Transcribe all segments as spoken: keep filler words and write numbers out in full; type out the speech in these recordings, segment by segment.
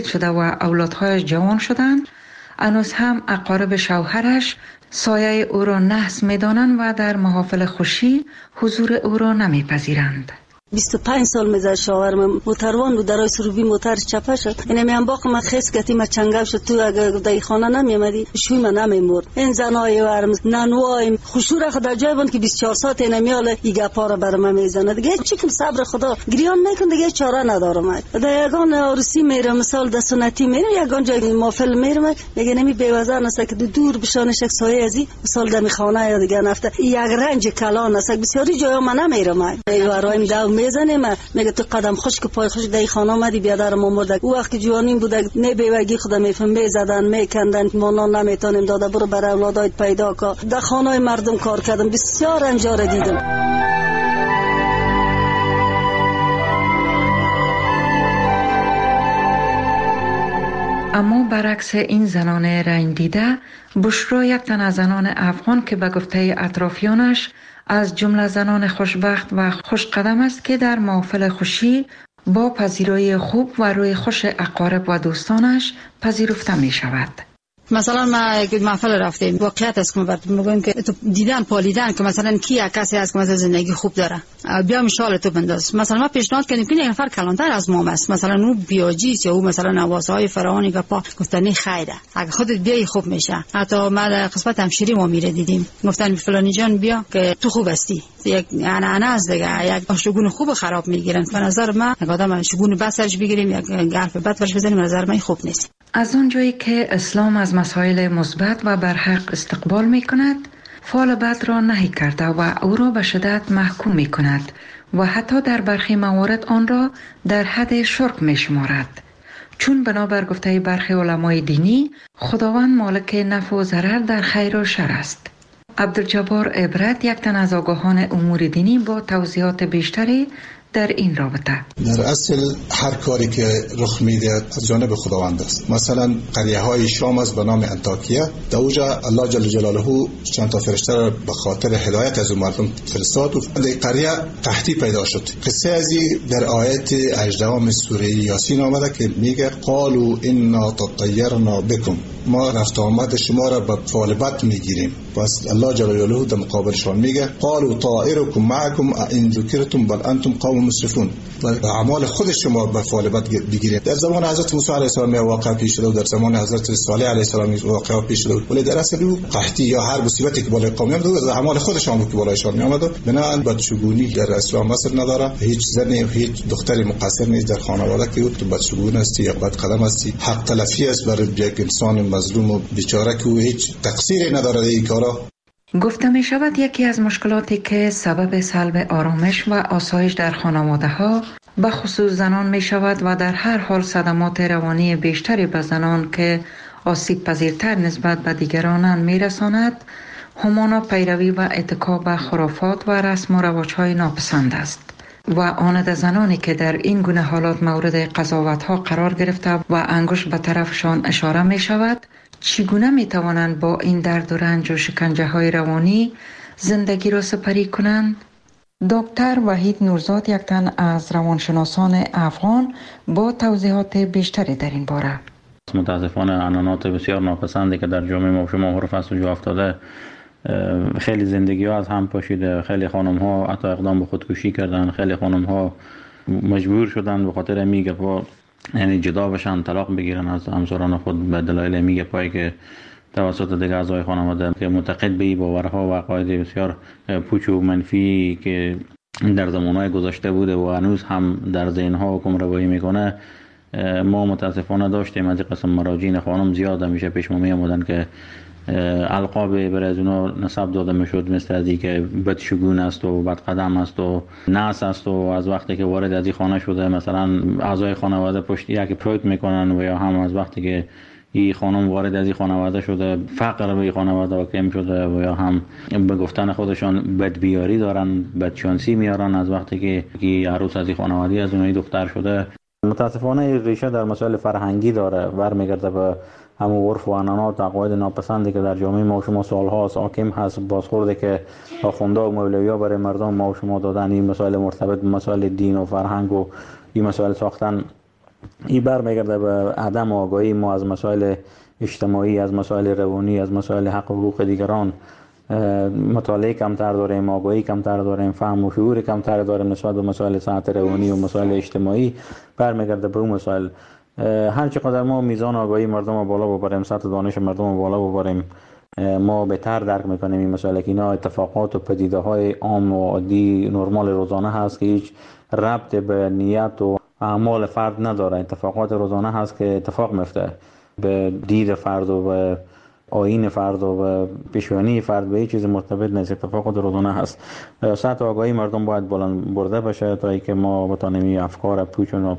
شده و اولادهایش جوان شدند، هنوز هم اقارب شوهرش سایه او را نحس می‌دانند و در محافل خوشی حضور او را نمی‌پذیرند. بیست و پنج سال میزد شوهرم موتروان بود، درای سروبی موتر چپه شد. اینه میام باق ما خیس گتی ما چنگاو شد. تو اگر دای خانه نمیامدی شوی من نمیمرد. این زنای ورم نانوای خوشور خدا جای بود که بیست و چهار ساعت اینه میاله ایگا پاره برام میزنه. دیگه چیکم صبر خدا گریان میکن، دیگه چاره ندارم. در یگان عروسی میرم، مثال د سنتی میرم، یگان جای محفل میرم، میگه نمی بی‌وزن است که دور بشانش یک سایه ازی مثال دم خانه یا دیگه نفته یک رنج کلان است. بسیاری جای من نمیرم. ایوارایم داو میزنیم، میگه تو قدم خشک پای خشک دای خانه اومدی بیادر ما مرده. او وقت جوانیم بوده نه بیوگی خدا میفهم میزدن میکندن ما نان نمیتونیم داده برو برای اولادایت پیدا کا. در خانه مردم کار کردم، بسیار انجار دیدم. اما برعکس این زنان رنگ دیده، بشرا یک تن از زنان افغان که به گفته اطرافیانش از جمله زنان خوشبخت و خوشقدم است که در محافل خوشی با پذیرایی خوب و روی خوش اقارب و دوستانش پذیرفته می شود. مثلا ما یک محفل رفتیم، واقعیت است که میگم که تو دیدن پالیدن که مثلا کی کسی است که مثلا زندگی خوب داره، بیا مشال تو بنداز. مثلا ما پیشنهاد کردیم که یک نفر کلانتر از ما است، مثلا اون بیاجیست یا او مثلا نوازهای فرعونی که پا گفتنی خیره، اگه خودت بیای خوب میشه. حتی ما در قسمت همشیری ما میره دیدیم، گفتن فلانی جان بیا که تو خوب هستی. یک انا از دیگه یک شگون خوب خراب میگیرن. به نظر من یک آدم شگون بسرش بگیریم یک حرف بد برش بزنیم، به نظر من خوب نیست. از اونجایی که اسلام از مسائل مثبت و برحق استقبال می کند، فعل بد را نهی کرده و او را به شدت محکوم می کند و حتی در برخی موارد آن را در حد شرک می شمارد. چون بنابر گفته برخی علمای دینی، خداوند مالک نفع و ضرر در خیر و شر است. عبدالجبار عبرت، یک تن از آگاهان امور دینی، با توضیحات بیشتری در این رابطه. در اصل هر کاری که رخ میده از جانب خداوند است. مثلا قریه های شام است به نام انطاکیه، در اونجا الله جل جلاله چند تا فرشته را به خاطر هدایت از مردم فرستاد و در قریه قحطی پیدا شد. قصه ازی در آیت هجدهم سوره یاسین آمده که میگه قالوا انا تطیرنا بكم، ما رفت آمد شما را به فعل بد میگیریم. پس الله جل جلاله در مقابلشان میگه قالوا طائرکم معکم ان ذکرتم بل انتم قوم مسرفون، و اعمال خود شما به فعل بد بگیرید. در زمان حضرت موسی علیه السلام واقع پیش شد و در زمان حضرت صالح علیه السلام واقع پیش شد، ولی در اصل او قحطی یا هر مصیبتی که بالای قوم میاد از اعمال خودشان بود که بالایشان میآمد. بنابراین بدشگونی در اسلام اصل نداره. هیچ زنی هیچ دختری مقصر نیست در خانواده که تو بدشگون هستی یا بد قدم هستی. حق تلفی است برای یک انسان مظلوم و بیچاره که هیچ تقصیری نداره در این کارا. گفته می شود یکی از مشکلاتی که سبب سلب آرامش و آسایش در خانواده ها به خصوص زنان می شود و در هر حال صدمات روانی بیشتری به زنان که آسیب پذیرتر نسبت به دیگرانند می رساند، همانا پیروی و اتکا به خرافات و رسم و رواج‌های ناپسند است و آن در زنانی که در این گونه حالات مورد قضاوت ها قرار گرفته و انگشت به طرفشان اشاره می شود، چگونه می توانند با این درد و رنج و شکنجه های روانی زندگی را سپری کنند؟ دکتر وحید نورزاد، یک تن از روانشناسان افغان، با توضیحات بیشتری در این باره. متاسفانه عنعنات بسیار ناپسندی که در جامعه ما شما حرف است و جا افتاده، خیلی زندگی ها از هم پاشیده. خیلی خانم ها حتی اقدام به خودکشی کردن، خیلی خانم ها مجبور شدن به خاطر میگه پا یعنی جدا بشن، طلاق بگیرن از همسران خود به دلایل میگه پایی که توسط دیگه اعضای خانواده که معتقد به این باورها و عقاید بسیار پوچ و منفی که در زمانهای گذشته بوده و هنوز هم در ذهنها حکم روایی میکنه. ما متاسفانه داشتیم از این قسم مراجعین خانم زیاد همیشه پیش ما میامدن که القاب برای از اونا نسب داده میشد، مثل از این که بدشگون است و بدقدم است و ناس است و از وقتی که وارد از این خانه شده مثلا اعضای خانواده پشت یک پروت میکنن و یا هم از وقتی که این خانم وارد از این خانواده شده فقر به این خانواده واقع شده و یا هم به گفتن خودشان بدبیاری دارن، بدشانسی میارن از وقتی که عروس از این خانواده از اونایی دختر شده. متاسفانه ریشه در مسائل فرهنگی داره، برمیگرده به همون عرف و عنعنات و عقاید ناپسندی که در جامعه ما و شما سالها حاکم هست. بازخورده که آخونده و مولوی‌ها برای مردم ما و شما دادن، این مسائل مرتبط به مسائل دین و فرهنگ و این مسائل ساختن این برمیگرده به عدم آگاهی ما از مسائل اجتماعی، از مسائل روانی، از مسائل حق و حقوق دیگران. مطالعه کمتر داریم، آگاهی کمتر داریم، فهم و شعور کمتر داریم نسبت به مسائل صحت روانی و مسائل اجتماعی. برمیگرده به اون مسائل. هر چقدر ما میزان آگاهی مردم رو بالا ببریم، سطح دانش مردم رو بالا ببریم، ما بهتر درک میکنیم این مسائل که اینا اتفاقات و پدیده های عام و عادی نرمال روزانه هست که هیچ ربط به نیت و اعمال فرد نداره. اتفاقات روزانه هست که اتفاق میفته به دید فرد و به آیین فرد و به پیشانی فرد، به هیچ چیز مرتبط نیست. اتفاقات روزانه هست. سطح آگاهی مردم باید بلند برده بشه تا اینکه ما بتونیم افکار پوچ و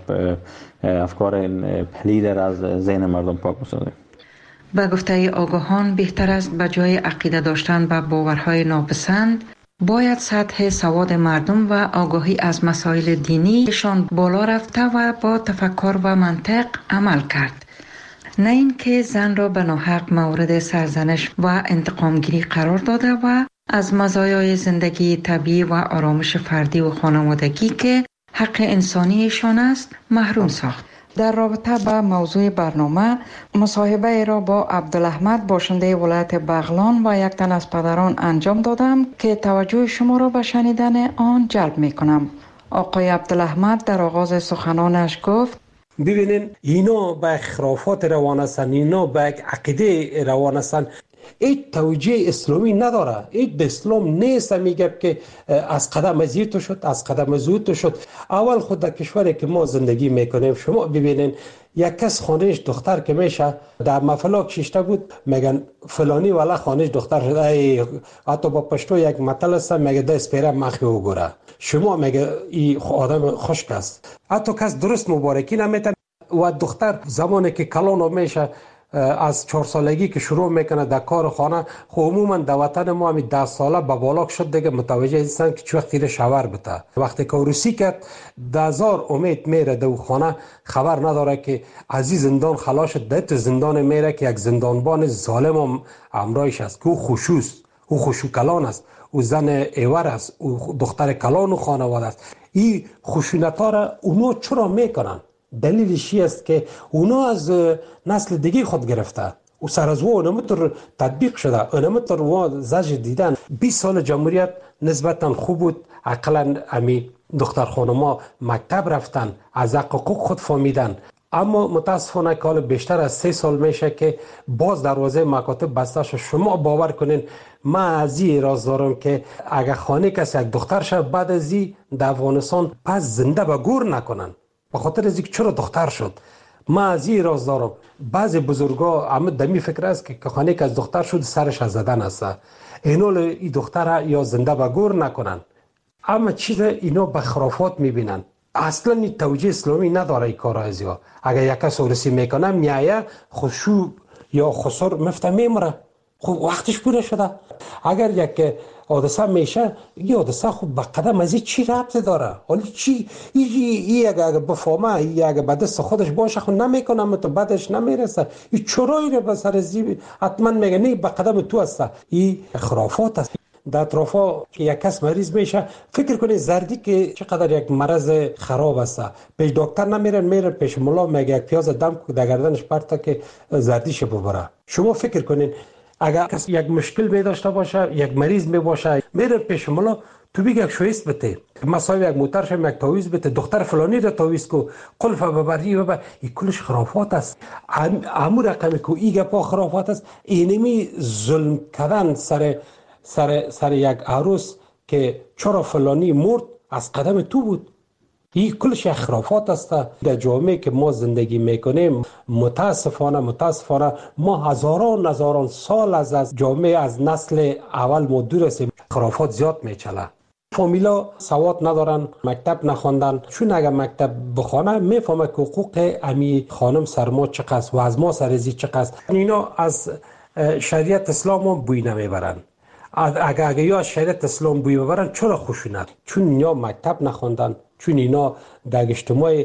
افکار پلید از ذهن مردم پاک بسازیم. به گفته آگاهان بهتر است به جای عقیده داشتن به باورهای ناپسند باید سطح سواد مردم و آگاهی از مسائل دینیشان بالا رفته و با تفکر و منطق عمل کرد. نه اینکه زن را به ناحق مورد سرزنش و انتقامگیری قرار داده و از مزایای زندگی طبیعی و آرامش فردی و خانوادگی که حق انسانیشان است محروم ساخت. در رابطه با موضوع برنامه مصاحبه را با عبدالاحمد باشنده ولایت بغلان و یک تن از پدران انجام دادم که توجه شما را به شنیدن آن جلب می کنم. آقای عبدالاحمد در آغاز سخنانش گفت: ببینین اینا به خرافات روان هستند، اینا به عقیده روان هستند. این توجیه اسلامی نداره. این به اسلام نیست. میگه که از قدم از تو شد، از قدم از تو شد. اول خود در کشوری که ما زندگی میکنیم شما ببینین یک کس خانهش دختر که میشه در مفلاک شیشته بود میگن فلانی والا خانهش دختر شد. ای حتی با پشتو یک مطل است میگه دست پیره مخی وګوره. شما میگه این آدم خشک است. حتی کس درست مبارکی نمیتن و دختر زمانی که کلان میشه از چهار سالگی که شروع میکنه در کار خانه، خب عموما در وطن ما همین ده ساله به بالا شد دیگه متوجه هستن که چه وقتی شاور بده. وقتی که روسی کرد ده هزار امید میره در خانه، خبر نداره که از زندان خلاص شد. در تو زندان میره که یک زندانبان ظالم هم امرایش است که او خوشوست، او خوشو کلان است، او زن ایور است، او دختر کلان و خانواده است. این خشونت‌ها را اونو چرا میکنن؟ دلیلش است که اونا از نسل دیگه خود گرفته و سر از او اونمتر تطبیق شده. اونمتر و زج دیدن. بیست سال جمهوریت نسبتا خوب بود. اقلا امی دختر خانما مکتب رفتن، از حقوق خود فهمیدن. اما متاسفانه که بیشتر از سه سال میشه که باز دروازه مکاتب بسته شد. شما باور کنین من از این راز دارم که اگر خانه کسی یک دختر شد بعد از این در افغانستان پس زنده به گور نکنن به خاطر از اینکه چرا دختر شد. من از این راز دارم بعضی بزرگا همه دمی فکر است که خانه که از دختر شد سرش از زدن است. اینو این دختر یا زنده به گور نکنن. اما چیز اینا به خرافات میبینن. اصلا این توجیه اسلامی نداره این کار از یا. اگر یک کس ورسی میکنه میایه خشوع یا خسر مفته میمره. خب وقتش پوره شده. اگر یک حادثه میشه این حادثه خب به قدم از این چی ربط داره؟ حالا چی این ای اگر بفهمه ای اگر به دست خودش باشه خب نمیکنه تو بعدش نمیرسه. این چرایی رو به سر زی حتما میگه نه به قدم تو است. این خرافات است. در اطرافا که یک کس مریض میشه فکر کنید زردی که چقدر یک مرض خراب است. پیش دکتر نمیرن، میره پیش ملا میگه یک پیاز دم در گردنش پرتا که زردیش ببره. شما فکر کنید اگر کسی یک مشکل می داشته باشه، یک مریض می باشه، میره پیش ملا تو بگه یک شویست بده، مثلا یک موتر شم یک تاویز بده، دختر فلانی را تاویز کو، قلف ببری ببر. این کلش خرافات است. امور رقمی که ایگه پا خرافات است. اینمی ظلم کردن سر سر سر یک عروس که چرا فلانی مرد از قدم تو بود. این کلش خرافات است. در جامعه که ما زندگی میکنیم متاسفانه متاسفانه ما هزاران هزاران سال از از جامعه از نسل اول ما دور هستیم. خرافات زیاد میچله. فامیلا سواد ندارن، مکتب نخواندن. چون اگر مکتب بخونه میفهمه که حقوق امی خانم سر ما چقدر و از ما سر ازی چقدر. اینا از شریعت اسلام هم بوی نمیبرن. اگر اگر یا شریعت اسلام بوی ببرن چرا خشونت؟ چون اینا مکتب نخواندن، چون اینا در اجتماع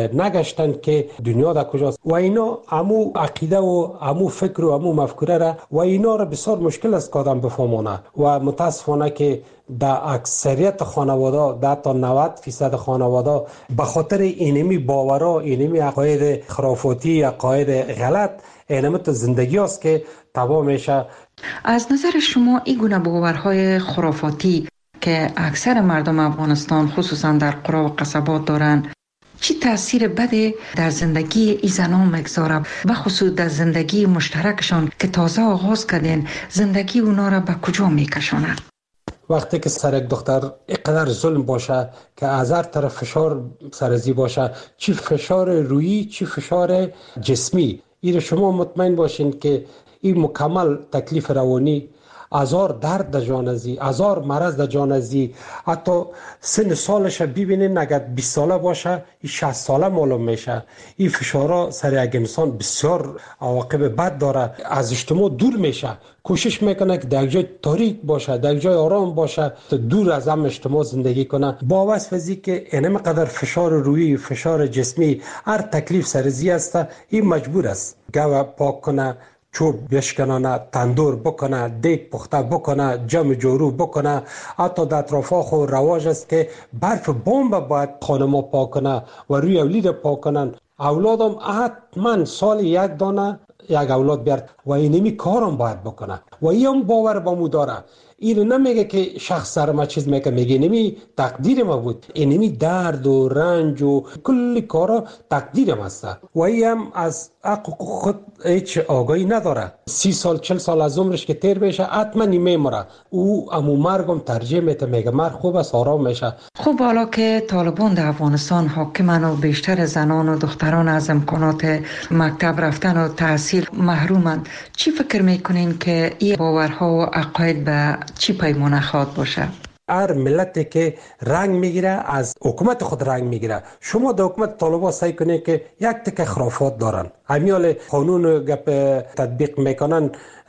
نگشتن که دنیا در کجاست و اینا همو عقیده و همو فکر و همو مفکوره را و اینا را بسیار مشکل است که آدم بفهمونه و متاسفانه که در اکثریت خانواده در تا نود فیصد خانواده به خاطر اینمی باورها اینمی عقاید خرافاتی عقاید غلط اینمی تو زندگی است که تباه میشه. از نظر شما این گونه باورهای خرافاتی که اکثر مردم افغانستان خصوصا در قرا و قصبات دارن چی تاثیر بده در زندگی این زنان مگذاره و خصوص در زندگی مشترکشان که تازه آغاز کردین زندگی اونا را به کجا میکشونه؟ وقتی که سر یک دختر اینقدر ظلم باشه که از هر طرف فشار سرزی باشه، چی فشار روحی چی فشار جسمی، این شما مطمئن باشین که این مکمل تکلیف روانی، هزار درد در جان ازی، هزار مرض در جان ازی، حتی سن سالش ببینین اگر بیست ساله باشه این شصت ساله معلوم میشه. این فشارها سر یک انسان بسیار عواقب بد داره، از اجتماع دور میشه، کوشش میکنه که در جای تاریک باشه، در جای آرام باشه، دور از هم اجتماع زندگی کنه. با واسه که اینم قدر فشار روحی فشار جسمی هر تکلیف سرزی است، این مجبور است گاو پاک کنه، چوب بشکنانه، تندور بکنه، دیگ پخته بکنه، جمع جورو بکنه. حتی در اطرافا خو رواج است که برف بمب باید خانما پاک کنه و روی اولید پاک کنن. اولادم حتما سال یک دانه یک اولاد بیارد و اینمی کارم باید بکنه و این باور با مو داره. این نمیگه که شخص سر ما چیز میگه، میگه اینمی تقدیر ما بود، اینمی درد و رنج و کلی کارا تقدیر ما است و این هم از حقوق خود هیچ آگاهی نداره. سی سال چل سال از عمرش که تیر بشه حتما میمیره، او امو مرگم ترجیح میده، میگه مرگ خوب است آرام میشه. خب حالا که طالبان در افغانستان حاکمن و بیشتر زنان و دختران از امکانات مکتب رفتن و تحصیل محرومند، چی فکر میکنین که این باورها و عقاید به چی پیمانه خواد باشه؟ هر ملتی که رنگ میگیره از حکومت خود رنگ میگیره. شما در حکومت طالبان سعی کنید که یک تک خرافات دارن، همیال قانون گپ تطبیق میکنن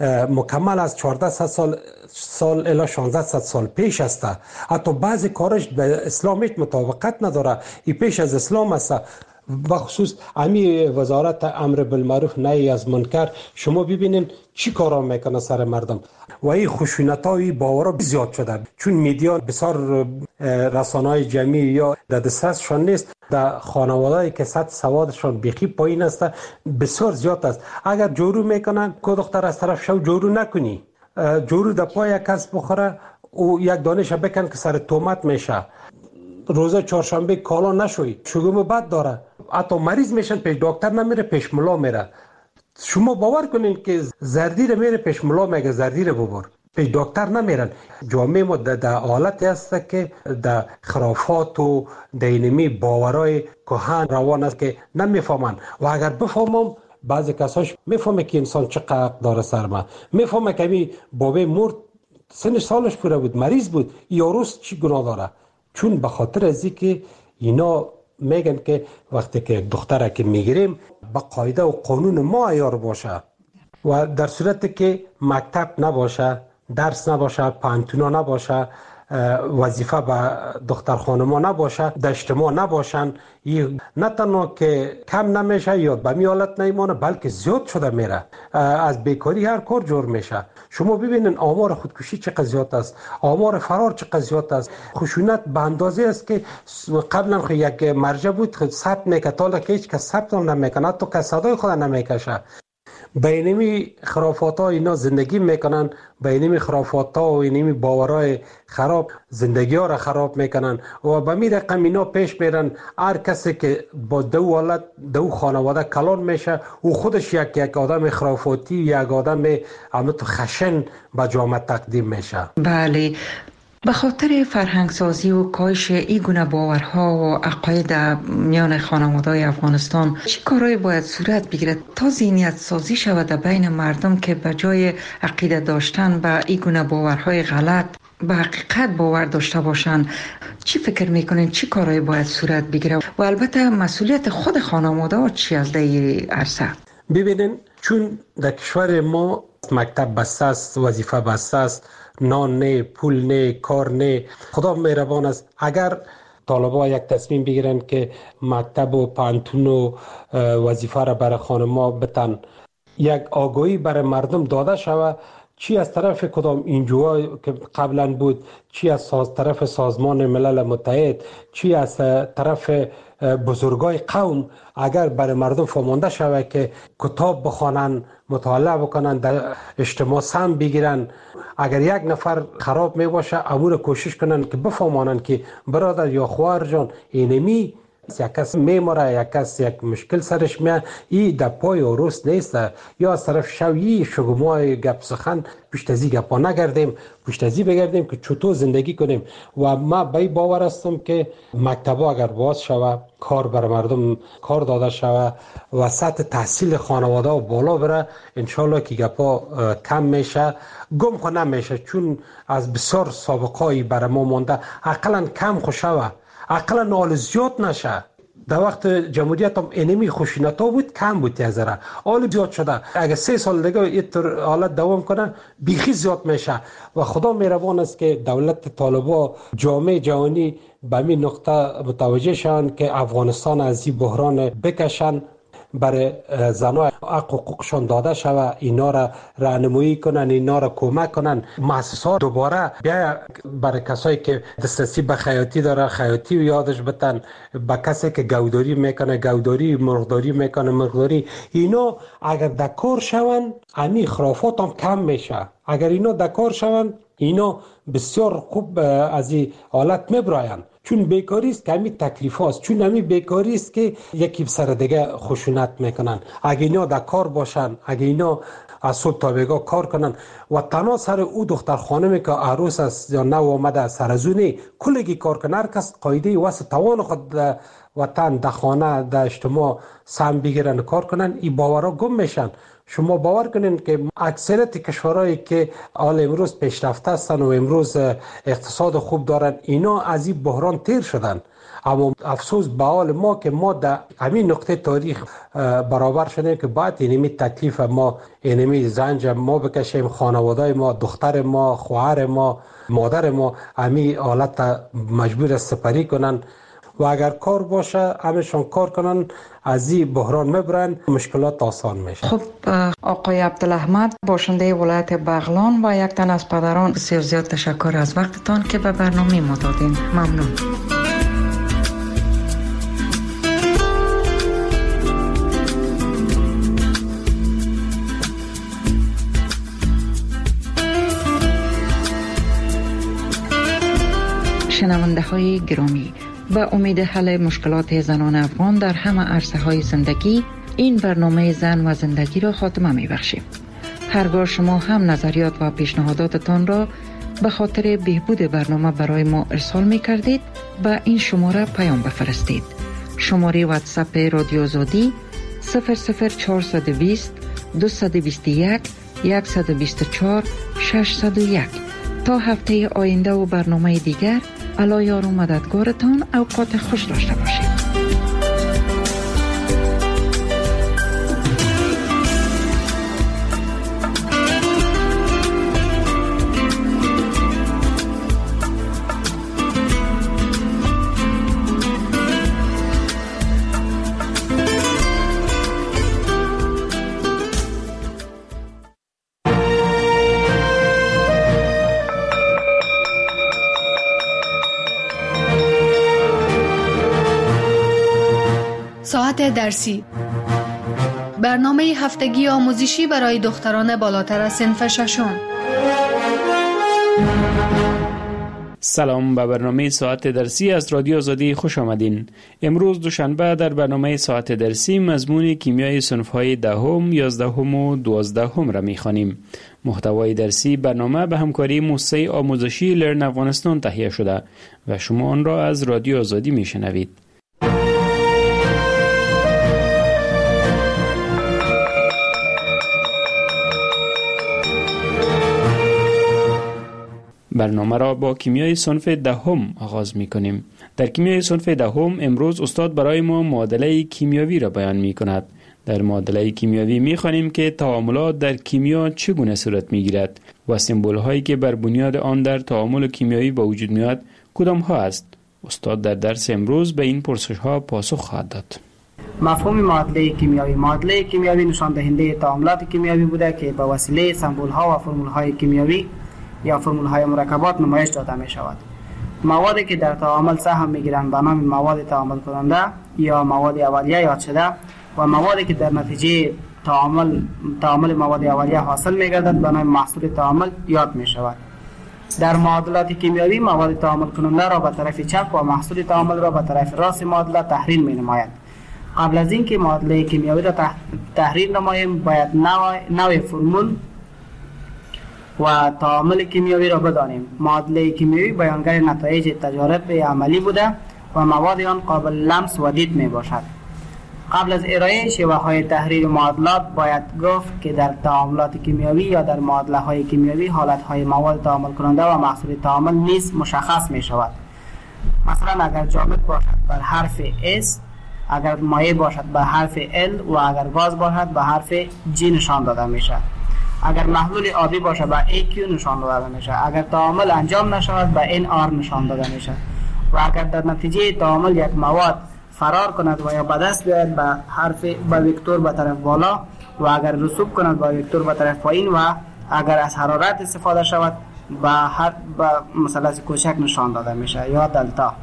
مکمل از چهارده سال سال الی شانزده سال پیش است. حتی بعضی کارش به اسلام هیچ مطابقت نداره، این پیش از اسلام است. بخصوص امی وزارت امر بالمعروف نهی از منکر شما ببینین چی کارا میکنه سر مردم و این خشونت‌های باورا زیاد شده، چون میدیا بسیار رسانه‌های جمعی یا در دسترسشان نیست. در خانواده‌ای که سطح سوادشان بیخی پایین است بسیار زیاد است. اگر جورو میکنن که دختر از طرف شو جورو نکنی، جورو در پای کس بخوره او یک دانش بکن که سر تومت میشه. روزه چهارشنبه کالا نشوی، شگم بد داره، حتی مریض میشن پیش دکتر نمیره پیش ملا میره. شما باور کنین که زردیر میره پیش ملا میگه زردیر ببر، پیش دکتر نمیرن. جامعه ما در حالت است که در خرافات و دینمی باورای کهن روان است که نمیفهمن و اگر بفهمم بعضی کساش میفهمه که انسان چقدر داره سر ما، میفهمه که می بابه مرد سن سالش پوره بود مریض بود، یاروس چی گناه داره؟ چون به خاطر از اینکه اینا میگن که وقتی که دختره که میگیریم با قاعده و قانون ما عیار باشه و در صورتی که مکتب نباشه، درس نباشه، پانتونا نباشه، وظیفه به دختر خانما نباشه، در اجتماع نباشن، این نه تنها که کم نمیشه یا به می حالت نمیمانه بلکه زیاد شده میره. از بیکاری هر کار جور میشه. شما ببینین آمار خودکشی چقدر زیاد است، آمار فرار چقدر زیاد است. خشونت به اندازه است که قبلا یک مرجع بود خود ثبت میکرد، حالا که هیچ کس ثبت نمیکنه، حتی کس صدای خود نمیکشه. بینمی خرافات ها اینا زندگی میکنن، بینمی خرافات ها و اینمی باورای خراب زندگی ها را خراب میکنن و به می رقم اینا پیش میرن. هر کسی که با دو حالت دو خانواده کلان میشه او خودش یک یک آدم خرافاتی، یک آدم همت خشن به جامعه تقدیم میشه. بله، به خاطر فرهنگ سازی و کاهش این گونه باورها و عقاید میان خانواده‌های افغانستان چه کارهایی باید صورت بگیرد تا ذهنیت سازی شود در بین مردم که به جای عقیده داشتن به این گونه باورهای غلط به حقیقت باور داشته باشند؟ چی فکر میکنین چی کارهایی باید صورت بگیره و البته مسئولیت خود خانواده ها چی از این عرصه؟ ببینین چون در کشور ما مکتب بسته است، وظیفه بسته است، نان نه، پول نه، کار نه. خدا مهربان است. اگر طالبا یک تصمیم بگیرن که مکتب و پانتون و وظیفه را برای خانم‌ها بتن، یک آگاهی برای مردم داده شود، چی از طرف کدام انجیوها که قبلا بود، چی از ساز طرف سازمان ملل متحد، چی از طرف بزرگای قوم، اگر برای مردم فهمانده شود که کتاب بخوانن، مطالعه بکنن، در اجتماع سهم بگیرن، اگر یک نفر خراب می باشه امور کوشش کنن که بفهمانن که برادر یا خواهر جان اینمی یک کس میماره، یک کس یک مشکل سرش میاد، این در پای و روست نیست، یا از طرف شویی شگمای گپ سخن پشت ازی گپا نگردیم، پشت ازی بگردیم که چطور زندگی کنیم. و ما به باور هستم که مکتبا اگر باز شود، کار بر مردم کار داده شود و سطح تحصیل خانواده و بالا بره، انشالله که گپا کم میشه، گم خو نمیشه، چون از بسیار سابقایی برای ما مونده، اقلا کم خو شود، اقلا نال زیاد نشه. در وقت جمهوریت هم اینمی خوشینتا بود، کم بود یزره، حال زیاد شده. اگر سه سال دیگه اینطور حالت دوام کنه بیخی زیاد میشه و خدا مهربان است که دولت طالبا جامعه جهانی به این نقطه متوجه شوند که افغانستان از این بحران بکشن، برای زنای حق و حقوقشان داده شود، اینا را راهنمایی کنن، اینا را کمک کنن، مؤسسات دوباره بیا برای کسایی که دسترسی به خیاطی داره خیاطی یادش بتن، به کسی که گوداری میکنه گوداری، مرغداری میکنه مرغداری. اینا اگر دکار شون امی خرافات هم کم میشه. اگر اینا دکار شون اینا بسیار خوب از این حالت میبراین، چون بیکاری است که همین تکلیف هاست، چون همین بیکاری است که یکی سر دیگه خشونت میکنن. اگه اینا در کار باشن، اگه اینا از صبح تا بیگاه کار کنن و تنها سر او دختر خانمی که عروس است یا نو آمده سرزونی کلگی کار کنن، هر کس قایده واسه توان خود وطن در خانه در اجتماع سهم بگیرن کار کنن، این باورها گم میشن. شما باور کنین که اکثریت کشورهایی که حال امروز پیشرفته هستن و امروز اقتصاد خوب دارن، اینا از این بحران تیر شدن. اما افسوس به حال ما که ما در همین نقطه تاریخ برابر شدیم که باید اینمی تکلیف ما، اینمی زنج ما بکشیم، خانواده ما، دختر ما، خواهر ما، مادر ما همین حالت مجبور سپری کنن و اگر کار باشه همشون کار کنن، از این بحران میبرن، مشکلات آسان میشه. خب آقای عبدالاحمد، باشنده ولایت بغلان و یک تن از پدران، بسیار زیاد تشکر از وقتتان که به برنامه ما دادین. ممنون. شنونده های گرامی، به امید حل مشکلات زنان افغان در همه عرصه های زندگی، این برنامه زن و زندگی را خاتمه می بخشیم. هرگاه شما هم نظریات و پیشنهاداتتان را به خاطر بهبود برنامه برای ما ارسال می کردید، به این شماره پیام بفرستید. شماره واتساپ رادیو آزادی صفر صفر چهارصد و بیست دویست و بیست و یک صد و بیست و چهار ششصد و یک. تا هفته آینده و برنامه دیگر، الله یار و مددگارتان. اوقات خوش داشته باشید. ساعت درسی، برنامه هفتگی آموزشی برای دختران بالاتر از صنف ششم. سلام، به برنامه ساعت درسی از رادیو آزادی خوش آمدین. امروز دوشنبه در برنامه ساعت درسی مضمون کیمیای صنف‌های دهم، یازدهم و دوازدهم را می‌خوانیم. محتوای درسی برنامه به همکاری موسسه آموزشی لرن افغانستان تهیه شده و شما آن را از رادیو آزادی می‌شنوید. برنامه را با کیمیای صنف دهم آغاز می کنیم. در کیمیای صنف دهم امروز استاد برای ما معادله کیمیاوی را بیان می کند. در معادله کیمیاوی می خوانیم که تعاملات در کیمیا چگونه صورت می گیرد و سمبول هایی که بر بنیاد آن در تعامل کیمیایی با وجود می آید کدام ها است. استاد در درس امروز به این پرسش ها پاسخ خواهد داد. مفهوم معادله کیمیایی. معادله کیمیایی نشان دهنده تعاملات کیمیایی بوده که به وسیله سمبول ها و فرمول های کیمیایی یا فرمول های مرکبات نمایش داده می شود. موادی که در تعامل سهم می گیرند به نام مواد تعامل کننده یا مواد اولیه یاد شده و موادی که در نتیجه تعامل تعامل مواد اولیه حاصل می گردد به نام محصول تعامل یاد می شود. در معادلات کیمیایی مواد تعامل کننده را به طرف چپ و محصول تعامل را به طرف راست معادله تحریل می نماید. قبل از اینکه معادله کیمیایی را تحریل نماییم باید نوع, نوع فرمول و تعامل کیمیایی را بدانیم. معادله کیمیایی بیانگر نتایج تجارب عملی بوده و مواد آن قابل لمس و دید می باشد. قبل از ارائه شیوه های تحریل معادلات باید گفت که در تعاملات کیمیایی یا در معادله های کیمیایی حالت های مواد تعامل کننده و محصول تعامل نیز مشخص می شود. مثلا اگر جامد باشد بر حرف S، اگر مایع باشد به حرف L و اگر گاز باشد به حرف G نشان داده می شود. اگر محلول آبی باشد به ای کیو نشان داده می شود. اگر تعامل انجام نشود به ان آر نشان داده می شود. و اگر در نتیجه تعامل یک مواد فرار کند و یا به دست بیاید به حرف به وکتور به طرف بالا و اگر رسوب کند به وکتور به طرف پایین و اگر از حرارت استفاده شود به هر به مثلث کوچک نشان داده می شود یا دلتا.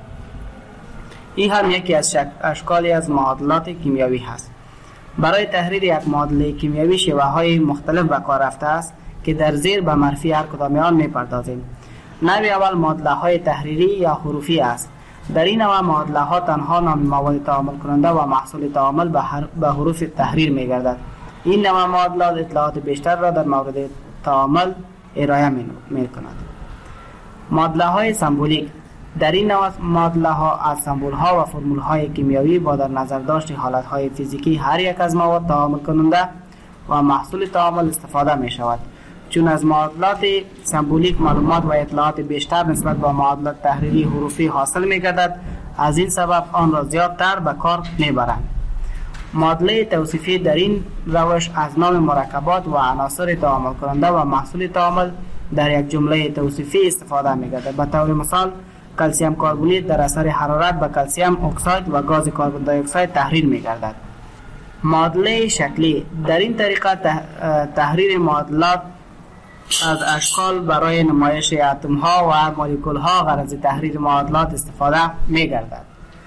این هم یکی از اشکالی از معادلات کیمیایی هست. برای تحریر یک معادله کیمیایی شیوه های مختلف به کار رفته است که در زیر به معرفی هر کدام آن می‌پردازیم. نوع اول معادله های تحریری یا حروفی است. در این نوع معادله ها تنها نام مواد تعامل کننده و محصول تعامل به, به حروف تحریر می گردد. این نوع معادلات اطلاعات بیشتر را در مورد تعامل ارائه می کند. معادله های سمبولیک. در این نوع معادله ها از سمبول ها و فرمول های کیمیایی با در نظر داشت حالت های فیزیکی هر یک از مواد تعامل کننده و محصول تعامل استفاده می شود. چون از معادلات سمبولیک معلومات و اطلاعات بیشتر نسبت به معادلات تحریری حروفی حاصل می گردد، از این سبب آن را زیادتر به کار می برند. معادله توصیفی در این روش از نام مرکبات و عناصر تعامل کننده و محصول تعامل در یک جمله توصیفی استفاده می گردد. به طور مثال کلسیم کربونیت در اثر حرارت به کلسیم اکساید و گاز کربن دی اکساید تحریر می گردد. معادله شکلی. در این طریقه تحریر معادلات از اشکال برای نمایش اتم ها و مولکول ها غرض تحریر معادلات استفاده می گردد.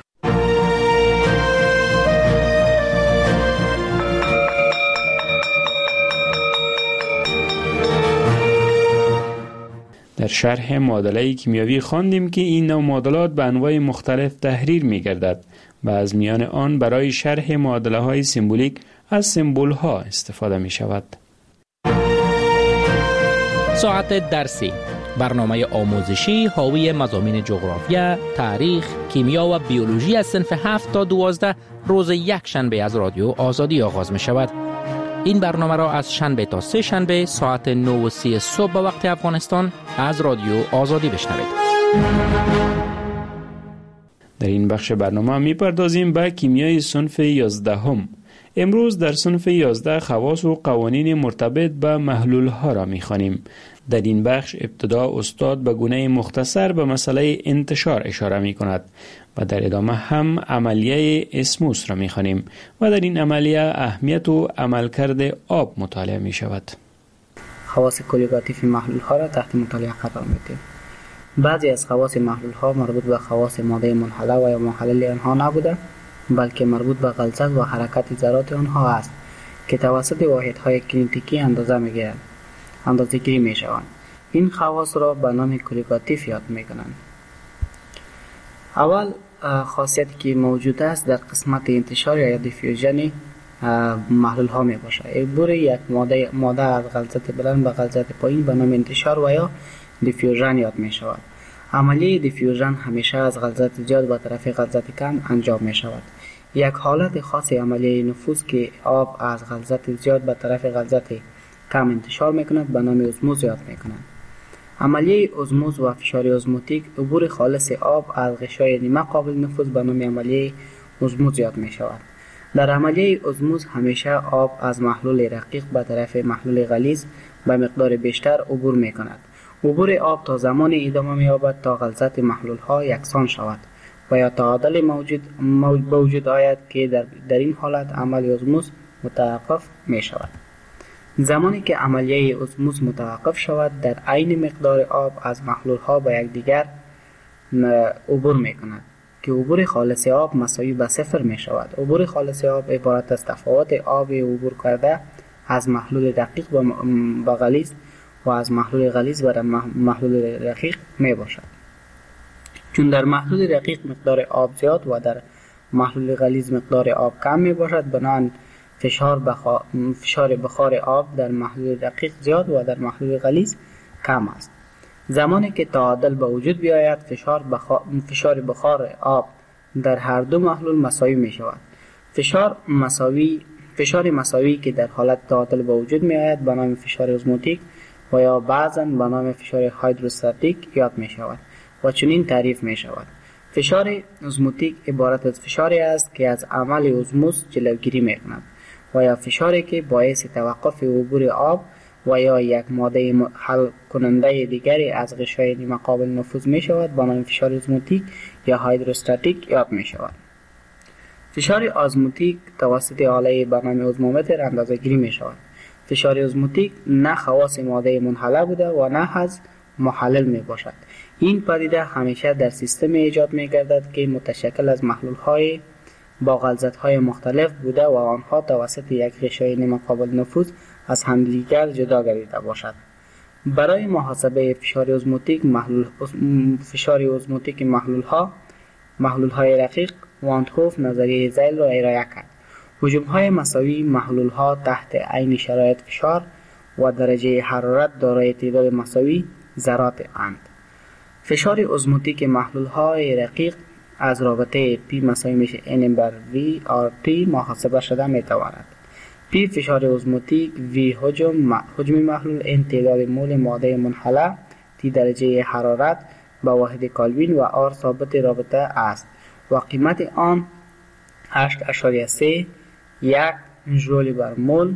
در شرح معادله کیمیایی خواندیم که این نوع معادلات به انواع مختلف تحریر می گردد و از میان آن برای شرح معادله های سمبولیک از سمبول ها استفاده می شود. ساعت درسی، برنامه آموزشی حاوی مضامین جغرافیا، تاریخ، کیمیا و بیولوژی از صنف هفت تا دوازده روز یک شنبه از رادیو آزادی آغاز می شود. این برنامه را از شنبه تا سه شنبه ساعت نه و سی صبح به وقت افغانستان از رادیو آزادی بشنوید. در این بخش برنامه می پردازیم به کیمیای صنف یازدهم. امروز در صنف یازده خواص و قوانین مرتبط به محلول ها را می خوانیم. در این بخش ابتدا استاد به گونه مختصر به مسئله انتشار اشاره می کند و در ادامه هم عملیه اسموس را می خوانیم و در این عملیه اهمیت و عملکرد آب مطالعه می شود. خواص کلیگاتیف محلول ها را تحت مطالعه قرار می دهیم. بعضی از خواص محلول ها مربوط به خواص ماده منحله و یا محلل آنها نبوده، بلکه مربوط به غلظت و حرکت ذرات آنها است که توسط واحدهای کینتیکی اندازه می‌گیرند، اندازه‌گیری می‌شوند. این خواص را به نام کلیگاتیف یاد می‌کنند. اول خاصیتی که موجود است در قسمت انتشار یا دیفیوژن محلول ها میباشد. عبور یک ماده ماده از غلظت بلند به غلظت پایین به نام انتشار و یا دیفیوژن یاد می‌شود. عملیه دیفیوژن همیشه از غلظت زیاد به طرف غلظت کم انجام می شود. یک حالت خاص عملیه نفوذ که آب از غلظت زیاد به طرف غلظت کم انتشار می کند به نام ازموز یاد می کند. عملیه ازموز و فشار ازموتیک عبور خالص آب از غشای نیمه قابل نفوذ به نام عملیه ازموز یاد می شود. در عملیه ازموز همیشه آب از محلول رقیق به طرف محلول غلیظ به مقدار بیشتر عبور می کند. عبور آب تا زمان ادامه می‌یابد تا غلظت محلول ها یکسان شود و یا تعادل موجود به وجود آید که در, در این حالت عمل اسموس متوقف می شود. زمانی که عملیه اسموس متوقف شود در عین مقدار آب از محلول ها به یکدیگر عبور می کند که عبور خالص آب مساوی به صفر می شود. عبور خالص آب عبارت از تفاوت آب عبور کرده از محلول دقیق به غلیظ و از محلول غلیظ به محلول رقیق می باشد. چون در محلول رقیق مقدار آب زیاد و در محلول غلیظ مقدار آب کم می باشد، بنابراین فشار بخار فشار بخار آب در محلول دقیق زیاد و در محلول غلیظ کم است. زمانی که تعادل به وجود بیاید فشار بخار فشار بخار آب در هر دو محلول مساوی می شود. فشار مساوی فشار مساوی که در حالت تعادل به وجود می آید به نام فشار اسموتیک و یا بعضاً به نام فشار هایدروستاتیک یاد می شود و چنین تعریف می شود: فشار اسموتیک عبارت از فشاری است که از عمل اسموس جلوگیری می کند و یا فشاری که باعث توقف عبور آب و یا یک ماده حل کننده دیگری از غشای نیمه قابل نفوذ می شود به نام فشار اسموتیک یا هایدروستاتیک یاد می شود. فشار آزموتیک توسط آله به نام ازمومتر اندازه گیری می شود. فشار ازموتیک نه خواص ماده منحله بوده و نه از محلل می باشد. این پدیده همیشه در سیستم ایجاد می گردد که متشکل از محلول های با غلظت های مختلف بوده و آنها توسط یک غشای نیمه قابل نفوذ از همدیگر جدا گردیده باشد. برای محاسبه فشار ازموتیک محلول فشار ازموتیک محلول ها محلول های رقیق وانتهوف نظریه زیل را ارائه کرد. حجم های مساوی محلول ها تحت عین شرایط فشار و درجه حرارت دارای تعداد مساوی ذرات اند. فشار ازموتیک محلول های رقیق از رابطه P مساوی میشه N بر V آر P محاسبه شده می تواند. P فشار ازموتیک، V حجم حجم محلول، N تعداد مول ماده منحله، T درجه حرارت به واحد کلوین و R ثابت رابطه است و قیمت آن هشت اشاریه سه یک ژول بر مول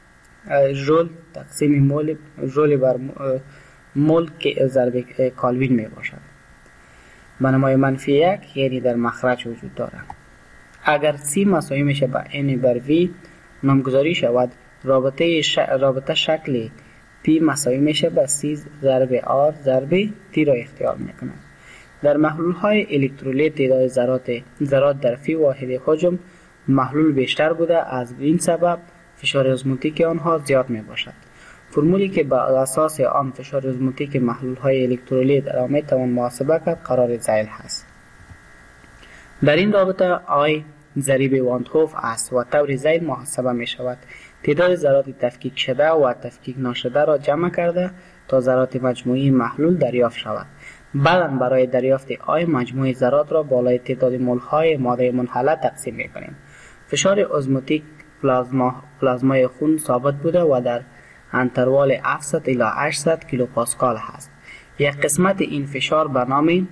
ژول تقسیم مول ژول بر مول که ضرب کلوین می باشد. بنمای منفی یک یعنی در مخرج وجود دارد. اگر C مساوی میشه با N بر V نامگذاری شود، رابطه ش... رابطه شکل P مساوی میشه با C ضرب R ضرب T را اختیار میکنه. در محلول های الکترولیت تعداد ذرات ذرات در فی واحد حجم محلول بیشتر بوده، از این سبب فشار ازموتیک آنها زیاد می باشد. فرمولی که بر اساس آن فشار ازموتیک محلول های الکترولیت را می توان محاسبه کرد قرار زیل هست. در این رابطه I ضریب وانتهوف است و طور زیل محاسبه می شود. تعداد ذرات تفکیک شده و تفکیک نشده را جمع کرده تا ذرات مجموعی محلول دریافت شود. بعدا برای دریافت آی مجموع ذرات را بالای تعداد مول های ماده منحله تقسیم می‌کنیم. فشار ازموتیک پلازما پلازمای خون ثابت بوده و در انتروال هفتصد الی هشتصد کیلو پاسکال است. یک قسمت این فشار به نام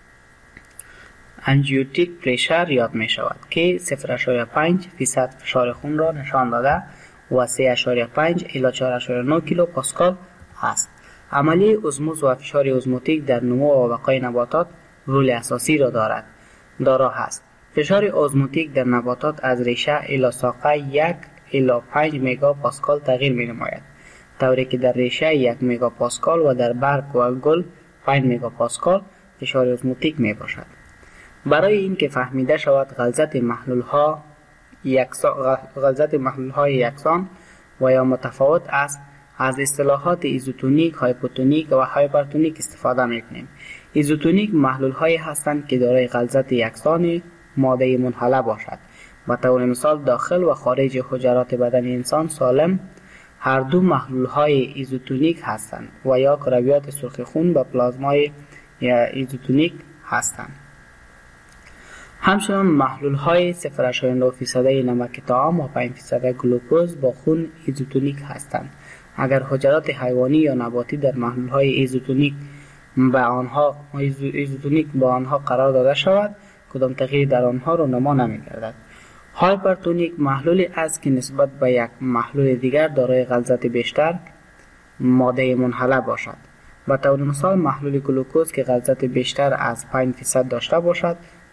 انژیوتیک پرشر یاد می شود که صفر اشاریه پنج فیصد فشار خون را نشان داده و سه اشاریه پنج الی چهار اشاریه نه کیلو پاسکال است. عملیه اسموس و فشار ازموتیک در نمو و بقای نباتات رول اساسی را دارد دارا هست. فشار ازموتیک در نباتات از ریشه الی ساقه یک الی پنج مگا پاسکال تغییر می نماید، طوری که در ریشه یک مگا پاسکال و در برگ و گل پنج مگا پاسکال فشار ازموتیک می باشد. برای اینکه فهمیده شود غلظت محلول ها یکسان غلظت محلول های یکسان و یا متفاوت است، از اصطلاحات ایزوتونیک، هایپوتونیک و هایپرتونیک استفاده می‌کنیم. ایزوتونیک محلول هایی هستند که دارای غلظت یکسان ماده منحله باشد. به طور مثال داخل و خارج حجرات بدن انسان سالم هر دو محلول های ایزوتونیک هستند و یا کرویات سرخ خون به پلازمای ایزوتونیک هستند. همچنان محلول های صفر اشاریه نه فیصد نمک طعام و پنج فیصد گلوکوز با خون ایزوتونیک هستند. اگر حجرات حیوانی یا نباتی در محلول های ایزوتونیک به آنها ایزوتونیک با آنها قرار داده شود، کدام تغییر در آنها رونما نمی‌گردد. هایپرتونیک محلولی است که نسبت به یک محلول دیگر دارای غلظت بیشتر ماده منحله باشد. به طور مثال محلول گلوکوز که غلظت بیشتر از پنج فیصد داشته باشد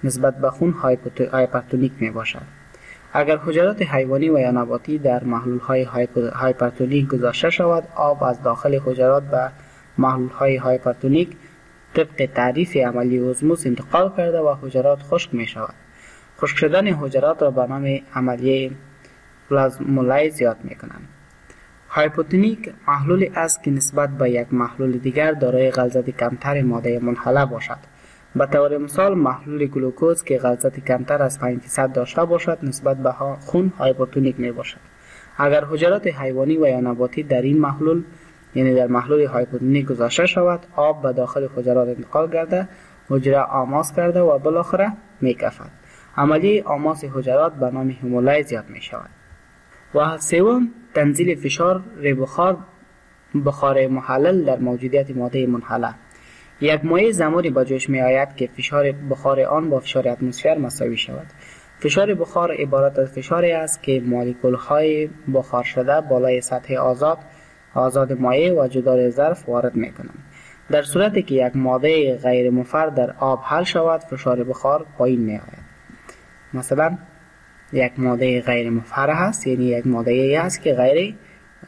نسبت به خون هایپرتونیک می باشد. اگر حجرات حیوانی و یا نباتی در محلول‌های هایپرتونیک گذاشته شود، آب از داخل حجرات به محلول‌های هایپرتونیک طبق تعریف عملی اوزموس انتقال کرده و حجرات خشک می شود. خشک شدن حجرات را به نام عملیه پلازمولیز یاد می کنند. هایپوتونیک محلولی است که نسبت به یک محلول دیگر دارای غلظت کمتر ماده منحله باشد. به طور مثال محلول گلوکوز که غلظت کمتر از پنج درصد داشته باشد نسبت به خون هایپوتونیک می باشد. اگر حجرات حیوانی و یا نباتی در این محلول یعنی در محلول هایپوتونیک گذاشته شود، آب به داخل حجرات انتقال کرده، حجره آماس کرده و بالاخره می کفد. عملیه آماس حجرات به نام همولیز یاد می شود. و سوم، تنزیل فشار بخار بخار محلل در موجودیت ماده منحله. یک مایع زمانی به جوش می آید که فشار بخار آن با فشار اتمسفر مساوی شود. فشار بخار عبارت از فشاری است که مولکول های بخار شده بالای سطح آزاد آزاد مایع و جدار ظرف وارد می کنند. در صورتی که یک ماده غیر مفر در آب حل شود، فشار بخار پایین می آید. مثلا یک ماده غیر مفر هست، یعنی یک ماده ای است که غیر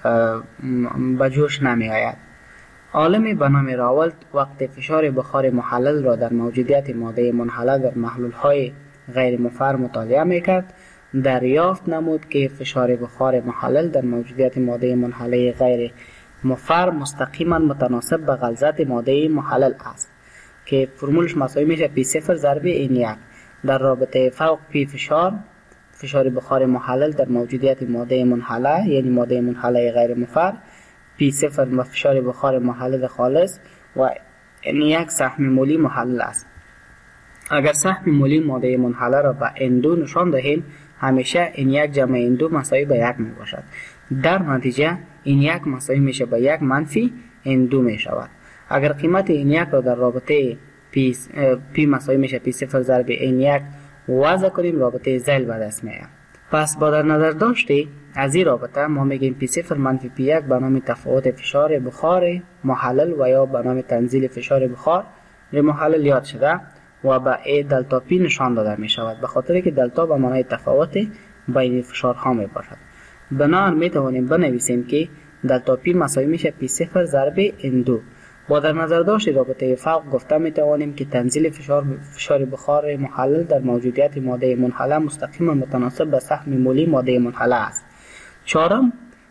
به جوش نمی آید. عالمی به نام راولت وقت فشار بخار محلل را در موجودیت ماده منحله در محلول های غیر مفر مطالعه می کرد، دریافت نمود که فشار بخار محلل در موجودیت ماده منحله غیر مفر مستقیما متناسب به غلظت ماده محلل است که فرمولش مساوی میشه پی صفر ضرب این یک. در رابطه فوق پی فشار فشار بخار محلل در موجودیت ماده منحله یعنی ماده منحله غیر مفر، پی صفر و فشار بخار محلل خالص و این یک سهم مولی محلل است. اگر سهم مولی ماده منحله را به ان دو نشان دهیم، همیشه این یک جمع این دو مساوی به یک می باشد. در نتیجه این یک مساوی میشه به یک منفی این دو می شود. اگر قیمت این یک را در رابطه پی, پی مساوی میشه پی صفر ضرب این یک وضع کنیم، رابطه زیل به دست میاد. پس با در نظر داشته از این رابطه ما میگیم پی صفر منفی پی یک به نام تفاوت فشار بخار محلل و یا به نام تنزیل فشار بخار محلل یاد شده و به ای دلتا پی نشان داده می شود، به خاطر که دلتا به معنای تفاوت بین فشارها می باشد. بنابر می توانیم بنویسیم که دلتا پی مساوی میشه پی صفر ضرب این دو. با در نظر داشت رابطه فوق گفته می توانیم که تنزیل فشار فشار بخار محلل در موجودیت ماده منحله مستقیما متناسب به سهم مولی ماده منحله است. چهارم،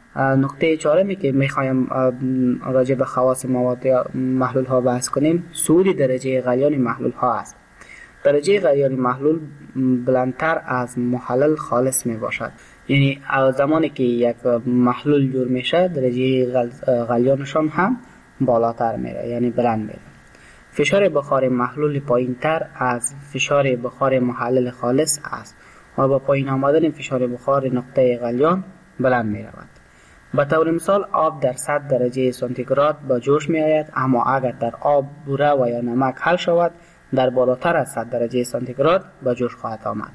نقطه چهارمی که می خواهیم راجع به خواص مواد محلول ها بحث کنیم، صعود درجه غلیان محلول ها است. درجه غلیان محلول بلندتر از محلل خالص می باشد، یعنی زمانی که یک محلول جور میشه درجه غلیانشان هم بالاتر میره، یعنی بلند میره. فشار بخار محلول پایینتر از فشار بخار محلل خالص است و با پایین آمدن فشار بخار نقطه غلیان بلند می رود. به طور مثال آب در صد درجه سانتیگراد به جوش می آید، اما اگر در آب بوره و یا نمک حل شود در بالاتر از صد درجه سانتیگراد به جوش خواهد آمد.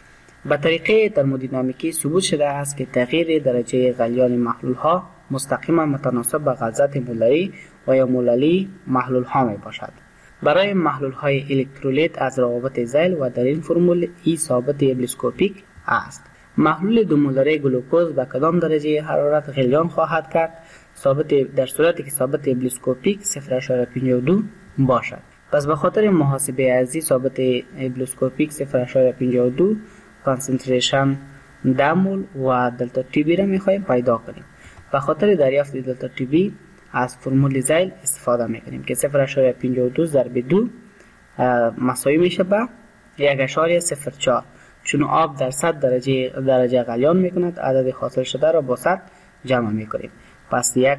به طریقه ترمودینامیکی ثبوت شده است که تغییر درجه غلیان محلول ها مستقیما متناسب به غلظت مولری و یا موللی محلول ها می باشد. برای محلول های الکترولیت از روابط ذیل و در این فرمول ای ثابت ابلیسکوپیک است. محلول دو مولر گلوکوز به کدام درجه حرارت غلیان خواهد کرد؟ ثابت در صورتی که ثابت ابلیسکوپیک صفر ممیز پنجاه و دو باشد. پس به خاطر محاسبه ارزی ثابت ابلیسکوپیک صفر ممیز پنجاه و دو کانسنتریشن دمول و دلتا تی بی را می‌خواهیم پیدا کنیم. به خاطر دریافت دلتا تی بی از فرمول ذیل استفاده می‌کنیم که صفر ممیز پنجاه و دو ضرب دو مساوی میشه به یک ممیز صفر چهار. چون آب در صد درجه درجه غلیان میکند، عدد حاصل شده را با صد جمع میکنیم. پس یک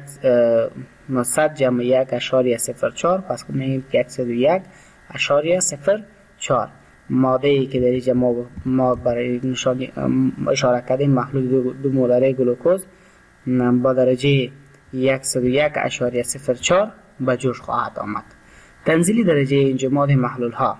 صد جمع یک اشاریه صفر چهار، پس میگیم که صد و یک اشاریه صفر چهار. ماده ای که در اینجا ما, ما برای نشانی اشاره کردیم محلول دو, دو مولر گلوکوز با درجه صد و یک اشاریه صفر چهار به جوش خواهد آمد. تنزیل درجه انجماد محلول ها.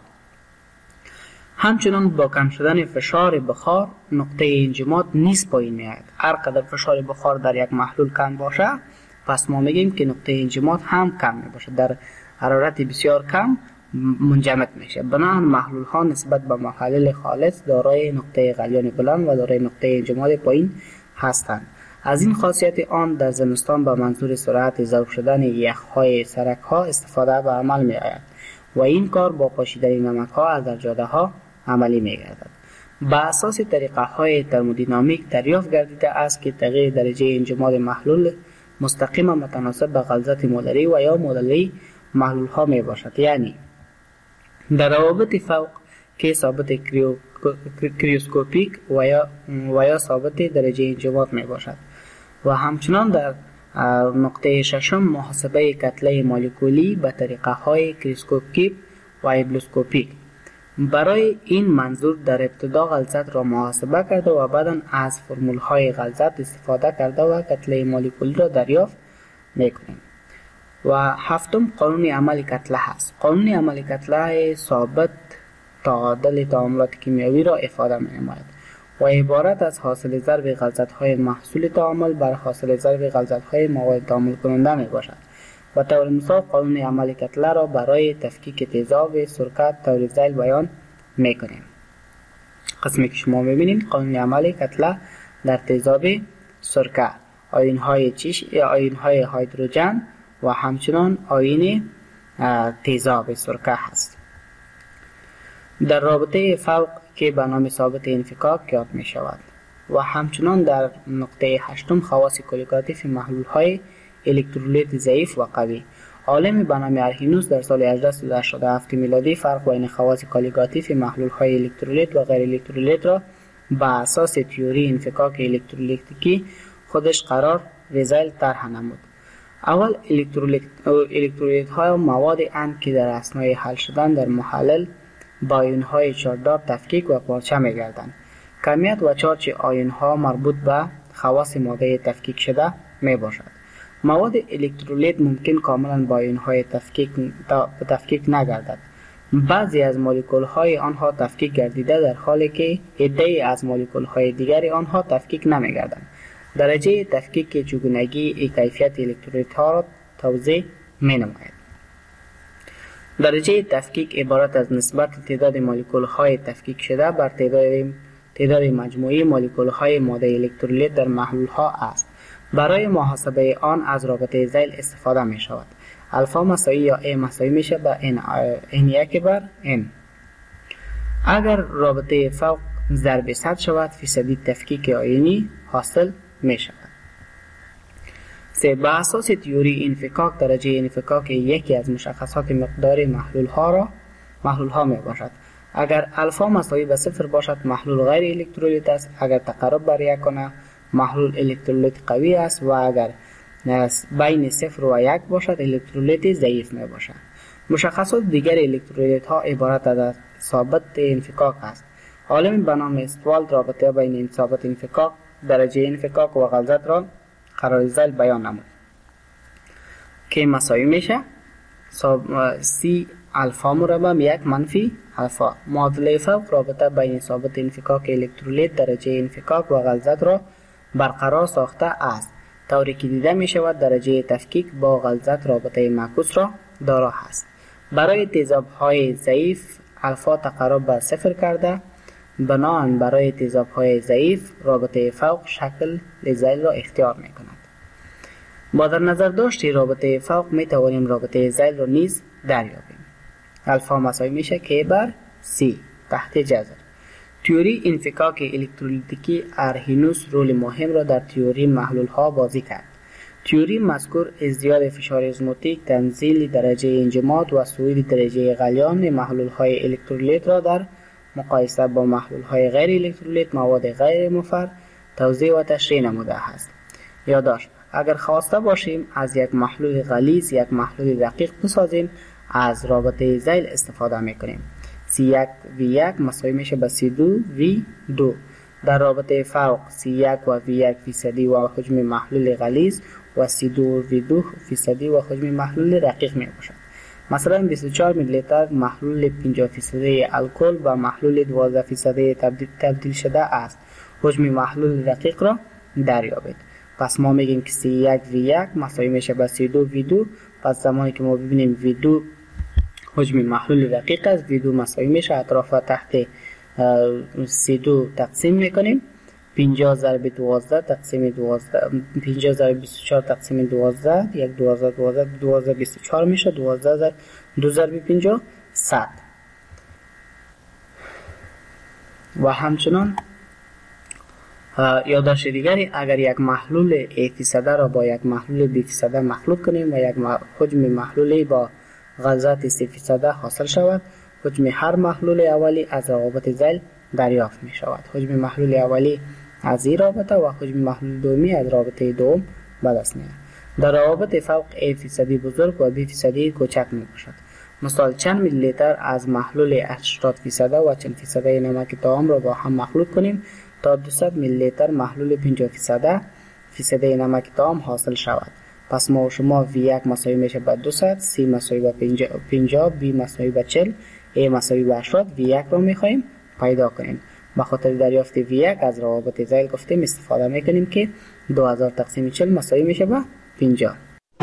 همچنان با کم شدن فشار بخار نقطه انجماد نیز پایین میاد. هر قدر فشار بخار در یک محلول کم باشه، پس ما میگیم که نقطه انجماد هم کم می باشه. در حرارت بسیار کم منجمد میشه. بنابراین محلول ها نسبت به محلل خالص دارای نقطه غلیان بلند و دارای نقطه انجماد پایین هستند. از این خاصیت آن در زمستان به منظور سرعت ذوب شدن یخ‌های سرک ها استفاده به عمل می آید و این کار با پاشیدن نمک ها از در جاده ها عملی می گردد. با اساس طریقه های ترمودینامیک دریافت گردیده است که تغییر درجه انجماد محلول مستقیما متناسب به غلظت مولری و یا مولری محلول ها می باشد. یعنی در روابط فوق که ثابت کریو کریوسکوپیک و یا و یا ثابت درجه انجماد می باشد و همچنان در نقطه ششم محاسبه کتله مولکولی به طریقه های کریوسکوپیک و ایبلوسکوپیک. برای این منظور در ابتدا غلظت را محاسبه کرده و بعدا از فرمول های غلظت استفاده کرده و کتله مولکولی را دریافت میکنیم. و هفتم قانون عمل کتله هست. قانون عمل کتله ثابت تعادل تعاملات کیمیایی را افاده می نماید و عبارت از حاصل ضرب غلظت های محصول تعامل بر حاصل ضرب غلظت های مواد تعامل کننده می باشد. به طور مثال قانون عمل کتله را برای تفکیک تیزاب سرکه طور ذیل بیان می کنیم. قسمی که شما می بینید قانون عمل کتله در تیزاب سرکه آیون های چیش آیون های هیدروژن و همچنان آیین تیزاب سرکه هست. در رابطه فوق که به نام ثابت انفکاک یاد می شود و همچنان در نقطه هشتم خواص کلیگاتیف محلول های الکترولیت ضعیف و قوی. عالم به نام ارهینوس در سال هزار و هشتصد و هفت میلادی فرق بین خواص کلیگاتیف محلول های الکترولیت و غیر الکترولیت را به اساس تئوری انفکاک الکترولیتیکی خودش قرار وزایل طرح نمود. اول الکترولیت الکترولیت ها مواد اند که در اثنای حل شدن در محلل با آیون های چارجدار تفکیک و پارچه می گردند. کمیت و چارج آیون ها مربوط به خواص ماده تفکیک شده می باشد. مواد الکترولیت ممکن کاملا با آیون های تفکیک تفکیک نگردد. بعضی از مولکول های آنها تفکیک گردیده در حالی که عده‌ای از مولکول های دیگری آنها تفکیک نمی گردند. درجه تفکیک چگونگی کیفیت الکترولیت ها را توضیح می نماید. درجه تفکیک عبارت از نسبت تعداد مولکول های تفکیک شده بر تعداد تعداد مجموعی مولکول های ماده الکترولیت در محلول ها است. برای محاسبه آن از رابطه ذیل استفاده می شود. الفا مساوی یا ا مساوی میشه به n n یک بر n. اگر رابطه فوق ضرب صد شود فیصدی تفکیک آیونی حاصل می شود. سه به اساس تئوری انفکاک درجه انفکاک یکی از مشخصات مقدار محلول ها را محلول ها می باشد. اگر الفا مساوی به صفر باشد محلول غیر الکترولیت است. اگر تقرب بر یک کنه محلول الکترولیت قوی است و اگر بین صفر و یک باشد الکترولیت ضعیف می باشد. مشخصات دیگر الکترولیت ها عبارت از ثابت انفکاک است. عالم به نام استوالد رابطه بین این ثابت انفکاک درجه انفکاک و غلظت را قرار ذیل بیان نمود که مساوی میشه سی الفا مربع یک منفی الفا. معادله فوق رابطه بین ثابت انفکاک الکترولیت درجه انفکاک و غلظت را برقرار ساخته است طوری که دیده می شود درجه تفکیک با غلظت رابطه معکوس را دارا است. برای تیزاب های ضعیف الفا تقرب به صفر کرده بنابراین برای تیزاب های ضعیف رابطه فوق شکل ذیل را اختیار می کند. با در نظر داشتی رابطه فوق می توانیم رابطه ذیل را نیز دریابیم. الفا مساوی میشه که بر سی تحت جذر. تئوری انفکاک الکترولیتیکی ارهینوس رول مهم را در تئوری محلول ها بازی کرد. تئوری مذکور ازدیاد فشار ازموتیک، تنزیل درجه انجماد و صعود درجه غلیان محلول های الکترولیت را در مقایسه با محلول های غیر الکترولیت مواد غیر مفر توضیح و تشریح نموده است. یادداشت: اگر خواسته باشیم از یک محلول غلیظ یک محلول دقیق بسازیم از رابطه ذیل استفاده میکنیم. سی یک وی یک مساوی میشه به سی دو وی دو. در رابطه فوق سی یک و وی یک فیصدی و حجم محلول غلیظ و سی دو وی دو فیصدی و حجم محلول رقیق می باشد. مثلا بیست و چهار میلی لیتر محلول پنجاه فیصدی الکل و محلول دوازده فیصدی تبدیل, تبدیل شده است. حجم محلول رقیق را دریابید. پس ما میگیم که سی یک وی یک مساوی میشه به سی دو وی دو. پس زمانی که ما ببینیم وی دو حجم محلول دقیق است. وی دو مساوی میشه، اطراف تحت سی دو تقسیم میکنیم. پنجاه ضرب دوازده تقسیم دوازده، پنجاه ضرب بیست و چهار تقسیم دوازده، یک دوازده دوازده دوازده بیست و چهار میشه. دوازده ضرب دو ضرب پنجاه صد. و همچنان یادداشت دیگری، اگر یک محلول A فیصده را با یک محلول B فیصده مخلوط کنیم و یک حجم محلولی با غلظت سه فیصده حاصل شود، حجم هر محلول اولی از روابط ذیل دریافت می شود. حجم محلول اولی از این رابطه و حجم محلول دومی از رابطه دوم به دست می آید. در روابط فوق A فیصدی بزرگ و B فیصدی کوچک می باشد. مثال چند میلی لیتر از محلول هشتاد فیصده و چند فیصده نمک طعام را با هم مخلوط کنیم تا دویست میلی لیتر محلول پنجاه فیصده فیصده نمک طعام حاصل شود. پس ما و شما وی یک مساوی میشه به دویست، C مساوی به پنجاه، B مساوی به چهل، A مساوی به هشتاد. وی یک را میخواهیم پیدا کنیم. به خاطر دریافت وی یک از روابط ذیل گفتیم استفاده میکنیم که دو هزار تقسیم چهل مساوی میشه به پنجاه.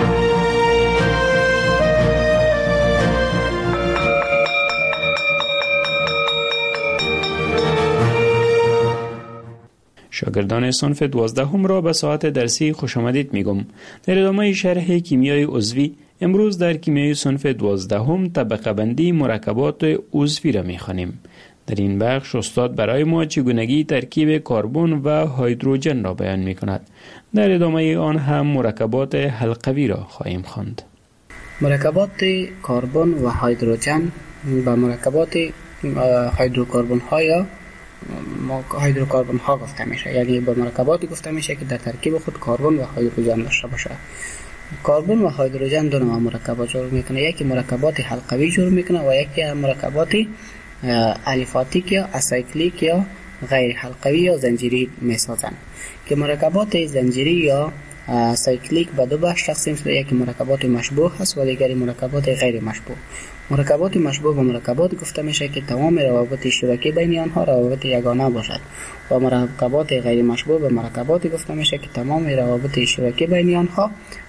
شاگردان صنف دوازدهم را به ساعت درسی خوش آمدید میگم. در ادامه شرح کیمیای عضوی امروز در کیمیای صنف دوازدهم طبقه بندی مرکبات عضوی را میخوانیم. در این بخش استاد برای ما چگونگی ترکیب کربن و هیدروژن را بیان میکند. در ادامه آن هم مرکبات حلقوی را خواهیم خواند. مرکبات کربن و هیدروژن و مرکبات هیدروکربن ها یا هیدروکربن ها گفته میشه، یعنی به مرکباتی گفته میشه که در ترکیب خود کربن و هیدروژن داشته باشه. کربن و هیدروژن دو نوع مرکبات جور میکنه، یکی مرکبات حلقوی جور میکنه و یکی مرکبات الیفاتیک یا اسایکلیک یا غیر حلقوی یا زنجیری میسازند. که مرکبات زنجیری یا سایکلیک به دو بخش تقسیم شده، یکی مرکبات مشبوه هست و دیگری مرکبات غیر مشبوه. مرکبات مشبوه به مرکبات گفته میشه که تمام روابط اشتراکی بین آنها روابط یگانه باشد و مرکبات غیر مشبوه به مرکبات گفته میشه که تمام روابط اشتراکی بین آنها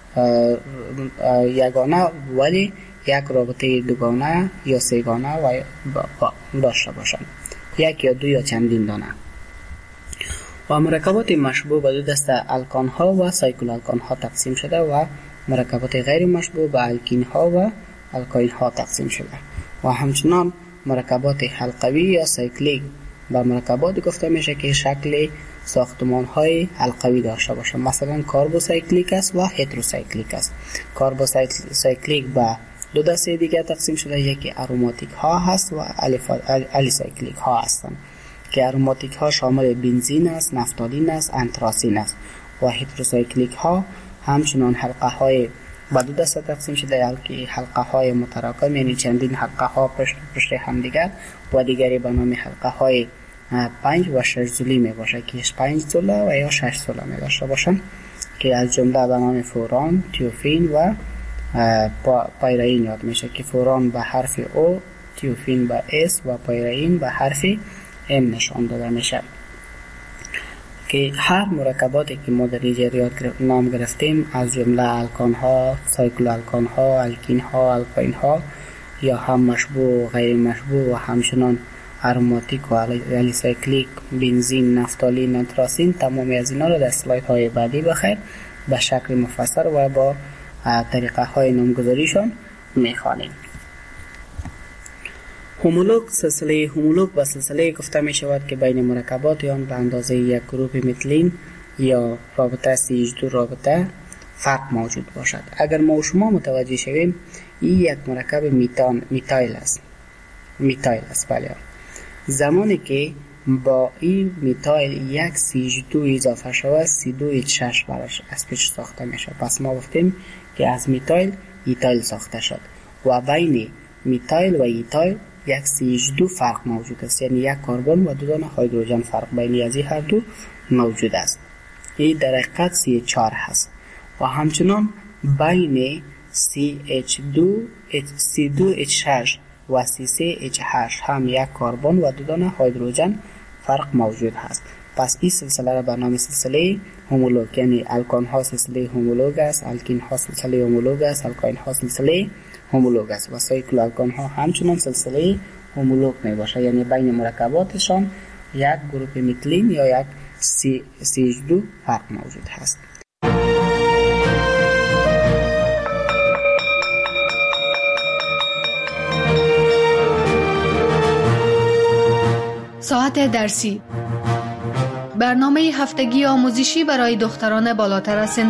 یگانه ولی یک رابطه دوگانه یا سه‌گانه و داشته باشند، یک یا دو یا چندین دانه. و مرکبات مشبوه به دو دسته الکان ها و سایکل الکان ها تقسیم شده و مرکبات غیر مشبوه به الکین ها و الکاین ها تقسیم شده. و همچنان مرکبات حلقوی یا سایکلیک به مرکبات گفته میشه که شکل ساختمان های حلقوی داشته باشه، مثلا کاربوسایکلیک است و هتروسایکلیک است. کاربوسایکلیک به دو دسته دیگر تقسیم شده، یکی اروماتیک ها هست و الیسایکلیک ها هستند که اروماتیک ها شامل بنزین است، نفتالین است، انتراسین است. و هتروسایکلیک ها همچنان حلقه های به دو دسته تقسیم شده، که حلقه های متراکم یعنی چندین حلقه ها پشت پشت هم دیگر و دیگری به نام حلقه های پنج و شش زولی می باشه که پنج زوله و یا شش زوله می داشته باشن که از جمله به نام فوران، تیوفین و پایرین یاد میشه که فوران به حرف او، تیوفین به اس و پایرین به حرف ام نشان داده میشه. که هر مرکباتی که ما در اینجا نام گرفتیم از جمله الکان ها، سایکل الکان ها، الکین ها، الکاین ها یا هم مشبوه و غیر مشبوه و همچنان اروماتیک و الیسایکلیک، بنزین، نفتالین، انتراسین، تمامی از اینا رو در اسلاید های بعدی بخیر به شکل مفصل و با طریقه های نامگذاریشان میخوانیم. هومولوگ، سلسله هومولوگ و سلسله گفته می شود که بین مرکبات آن به اندازه یک گروپ متلین یا رابطه سی اچ دو رابطه فرق موجود باشد. اگر ما و شما متوجه شویم این یک مرکب میتان میتایل است. میتایل است بله. زمانی که با این میتایل یک سی اچ دو اضافه شود سی دو اچ شش براش از پیش ساخته میشه. پس ما گفتیم که از میتایل ایتایل ساخته شد و بین میتایل و ایتایل یک سی اچ دو فرق موجود است، یعنی یک کربن و دو دانه هیدروژن فرق بین از این هر دو موجود است. این در حقیقت سی اچ چهار هست و همچنان بین سی اچ دو سی دو اچ شش و سی سه اچ هشت هم یک کربن و دو دانه هیدروژن فرق موجود هست. پس این سلسله را به نام سلسله هومولوگ، یعنی الکان ها سلسله هومولوگ است، الکین ها سلسله هومولوگ است، الکاین ها سلسله هومولوگ است و سایکلو الکان ها همچنان سلسله هومولوگ می باشه، یعنی بین مرکباتشان یک گروپ میتیلین یا یک سی سی دو فرق موجود هست. ساعت درسی، برنامه هفتگی آموزشی برای دختران بالاتر از سن